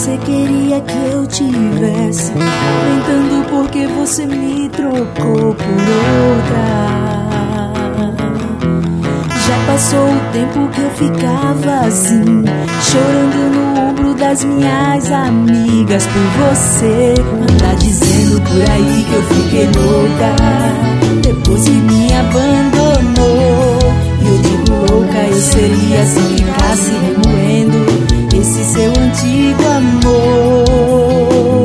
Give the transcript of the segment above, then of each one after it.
você queria que eu tivesse, lamentando porque você me trocou por outra. Já passou o tempo que eu ficava assim, chorando no ombro das minhas amigas por você. Anda dizendo por aí que eu fiquei louca depois que me abandonou. E eu digo louca eu seria se ficasse remoendo esse seu antigo amor.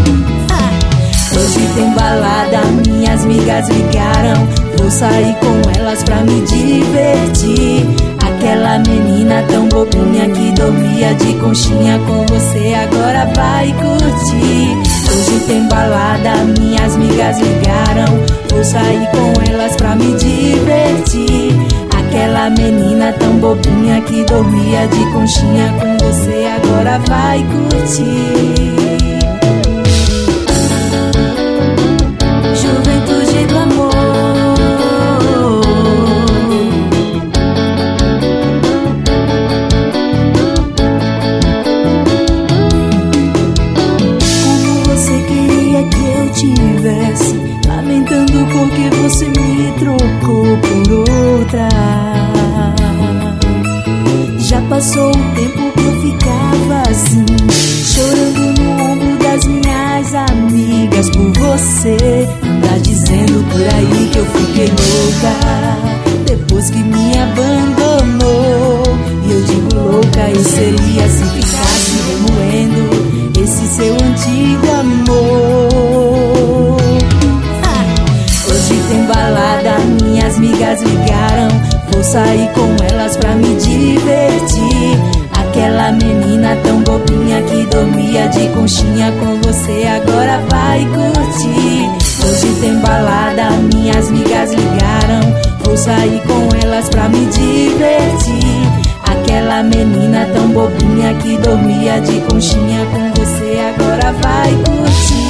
Hoje tem balada, minhas amigas ligaram, vou sair com elas pra me divertir. Aquela menina tão bobinha que dormia de conchinha com você agora vai curtir. Hoje tem balada, minhas amigas ligaram, vou sair com elas pra me divertir. Aquela menina tão bobinha que dormia de conchinha com você agora vai curtir. Juventude do amor. Como você queria que eu tivesse, lamentando porque você me trocou por outra. Já passou o tempo que eu ficava assim, chorando no ombro das minhas amigas por você. Anda dizendo por aí que eu fiquei louca depois que me abandonou. E eu digo louca eu seria se ficasse remoendo esse seu antigo amor. Hoje tem balada, minhas amigas ligaram, vou sair com elas pra me divertir. Aquela menina tão bobinha que dormia de conchinha com você agora vai curtir. Hoje tem balada, minhas amigas ligaram, vou sair com elas pra me divertir. Aquela menina tão bobinha que dormia de conchinha com você agora vai curtir.